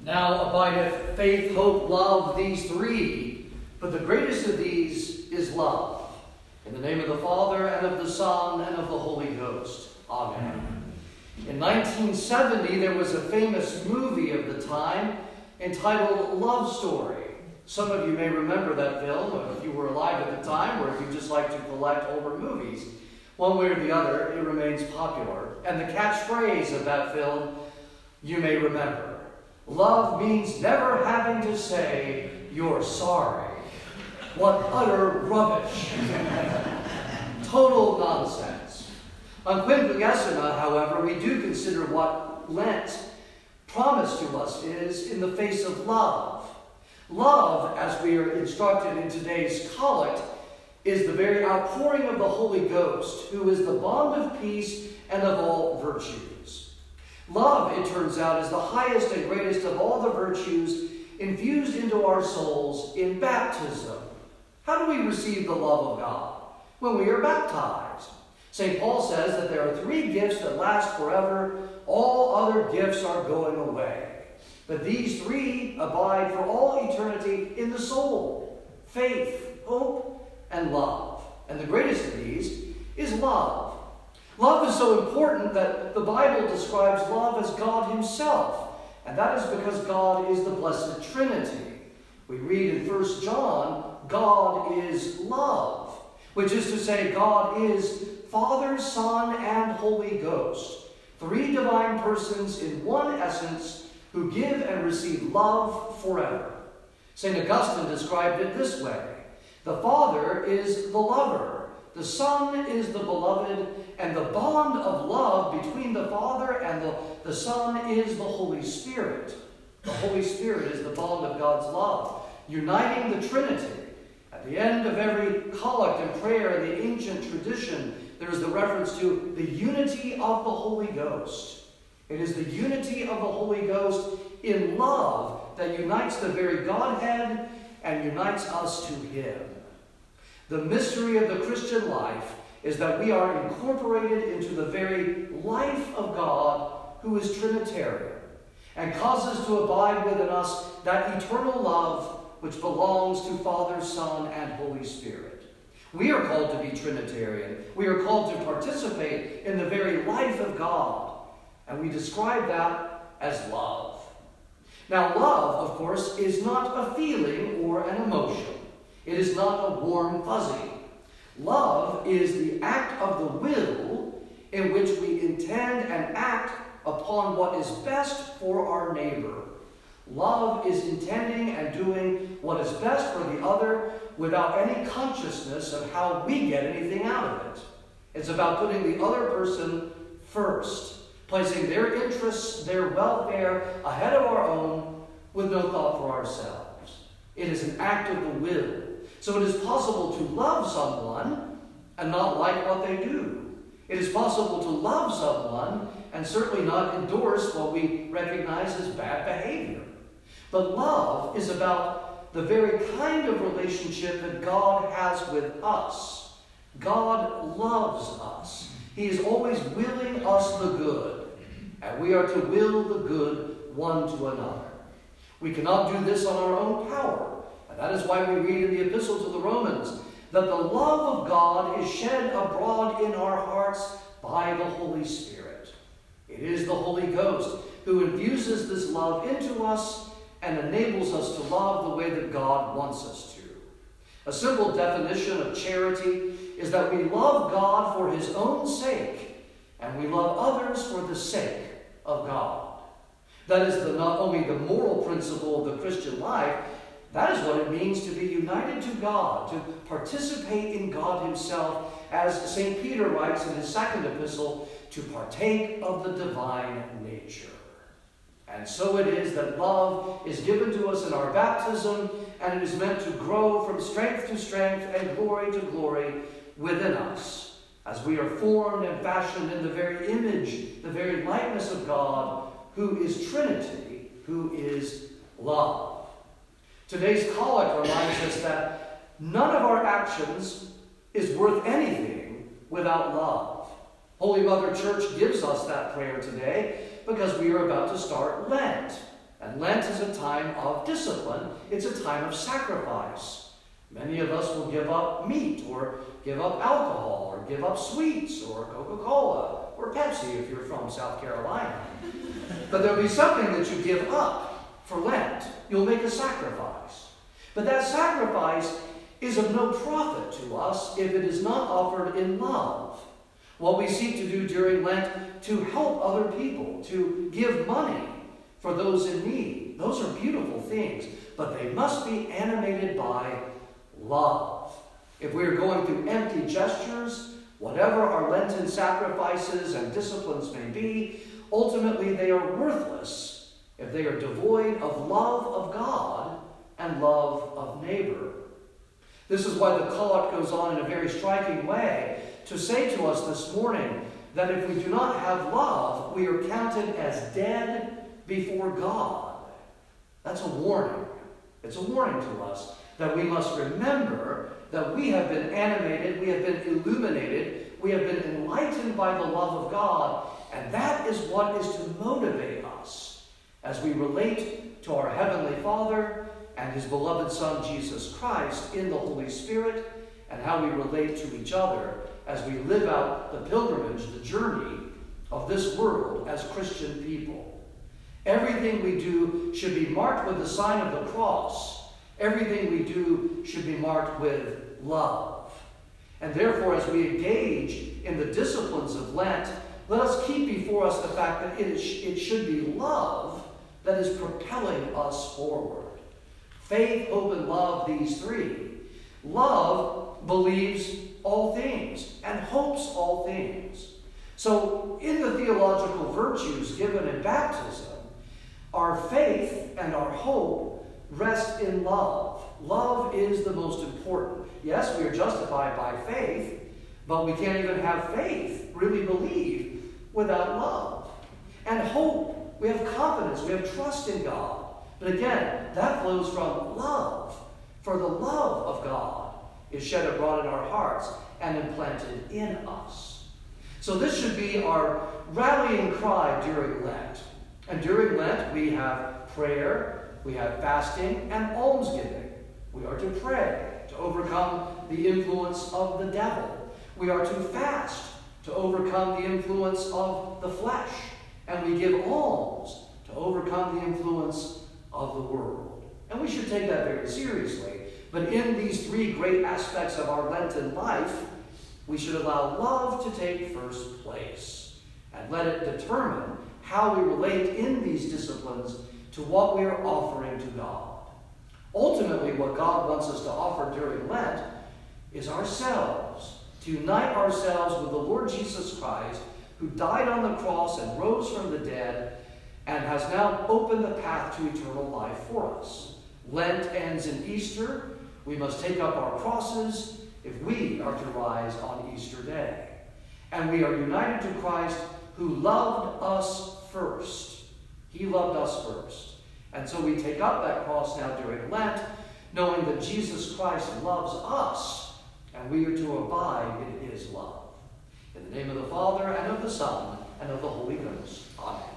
Now abideth faith, hope, love, these three, but the greatest of these is love. In the name of the Father, and of the Son, and of the Holy Ghost. Amen. In 1970, there was a famous movie of the time entitled Love Story. Some of you may remember that film, if you were alive at the time, or if you just like to collect older movies. One way or the other, it remains popular. And the catchphrase of that film, you may remember. Love means never having to say, you're sorry. What utter rubbish. Total nonsense. On Quinquagesima, however, we do consider what Lent promised to us is in the face of love. Love, as we are instructed in today's collect, is the very outpouring of the Holy Ghost, who is the bond of peace and of all virtues. Love, it turns out, is the highest and greatest of all the virtues infused into our souls in baptism. How do we receive the love of God? When we are baptized. St. Paul says that there are three gifts that last forever. All other gifts are going away. But these three abide for all eternity in the soul: faith, hope, and love. And the greatest of these is love. Love is so important that the Bible describes love as God himself. And that is because God is the Blessed Trinity. We read in 1 John, God is love, which is to say God is Father, Son, and Holy Ghost, three divine persons in one essence who give and receive love forever. St. Augustine described it this way: the Father is the lover, the Son is the beloved, and the bond of love between the Father and the Son is the Holy Spirit. The Holy Spirit is the bond of God's love, uniting the Trinity. At the end of every collect and prayer in the ancient tradition, there is the reference to the unity of the Holy Ghost. It is the unity of the Holy Ghost in love that unites the very Godhead and unites us to him. The mystery of the Christian life is that we are incorporated into the very life of God, who is Trinitarian, and causes to abide within us that eternal love which belongs to Father, Son, and Holy Spirit. We are called to be Trinitarian. We are called to participate in the very life of God, and we describe that as love. Now, love, of course, is not a feeling or an emotion. It is not a warm fuzzy. Love is the act of the will in which we intend and act upon what is best for our neighbor. Love is intending and doing what is best for the other without any consciousness of how we get anything out of it. It's about putting the other person first, placing their interests, their welfare ahead of our own with no thought for ourselves. It is an act of the will. So it is possible to love someone and not like what they do. It is possible to love someone and certainly not endorse what we recognize as bad behavior. But love is about the very kind of relationship that God has with us. God loves us. He is always willing us the good, and we are to will the good one to another. We cannot do this on our own power. That is why we read in the Epistle to the Romans that the love of God is shed abroad in our hearts by the Holy Spirit. It is the Holy Ghost who infuses this love into us and enables us to love the way that God wants us to. A simple definition of charity is that we love God for his own sake, and we love others for the sake of God. That is not only the moral principle of the Christian life, that is what it means to be united to God, to participate in God himself, as St. Peter writes in his second epistle, to partake of the divine nature. And so it is that love is given to us in our baptism, and it is meant to grow from strength to strength and glory to glory within us, as we are formed and fashioned in the very image, the very likeness of God, who is Trinity, who is love. Today's collect reminds us that none of our actions is worth anything without love. Holy Mother Church gives us that prayer today because we are about to start Lent. And And Lent is a time of discipline. It's a time of sacrifice. Many of us will give up meat, or give up alcohol, or give up sweets, or Coca-Cola, or Pepsi if you're from South Carolina. But there'll be something that you give up for Lent. You'll make a sacrifice. But that sacrifice is of no profit to us if it is not offered in love. What we seek to do during Lent, to help other people, to give money for those in need. Those are beautiful things, but they must be animated by love. If we are going through empty gestures, whatever our Lenten sacrifices and disciplines may be, ultimately they are worthless if they are devoid of love of God and love of neighbor. This is why the collect goes on in a very striking way to say to us this morning that if we do not have love, we are counted as dead before God. That's a warning. It's a warning to us that we must remember that we have been animated, we have been illuminated, we have been enlightened by the love of God, and that is what is to motivate us as we relate to our Heavenly Father and His beloved Son, Jesus Christ, in the Holy Spirit, and how we relate to each other as we live out the pilgrimage, the journey of this world as Christian people. Everything we do should be marked with the sign of the cross. Everything we do should be marked with love. And therefore, as we engage in the disciplines of Lent, let us keep before us the fact that it should be love that is propelling us forward. Faith, hope, and love, these three. Love believes all things and hopes all things. So, in the theological virtues given in baptism, our faith and our hope rest in love. Love is the most important. Yes, we are justified by faith, but we can't even have faith, really believe, without love. And hope, we have confidence, we have trust in God. But again, that flows from love. For the love of God is shed abroad in our hearts and implanted in us. So this should be our rallying cry during Lent. And during Lent, we have prayer, we have fasting, and almsgiving. We are to pray to overcome the influence of the devil. We are to fast to overcome the influence of the flesh. And we give alms to overcome the influence of the world. And we should take that very seriously. But in these three great aspects of our Lenten life, we should allow love to take first place and let it determine how we relate in these disciplines to what we are offering to God. Ultimately, what God wants us to offer during Lent is ourselves, to unite ourselves with the Lord Jesus Christ, who died on the cross and rose from the dead and has now opened the path to eternal life for us. Lent ends in Easter. We must take up our crosses if we are to rise on Easter Day. And we are united to Christ, who loved us first. He loved us first. And so we take up that cross now during Lent, knowing that Jesus Christ loves us, and we are to abide in His love. In the name of the Father, and of the Son, and of the Holy Ghost. Amen.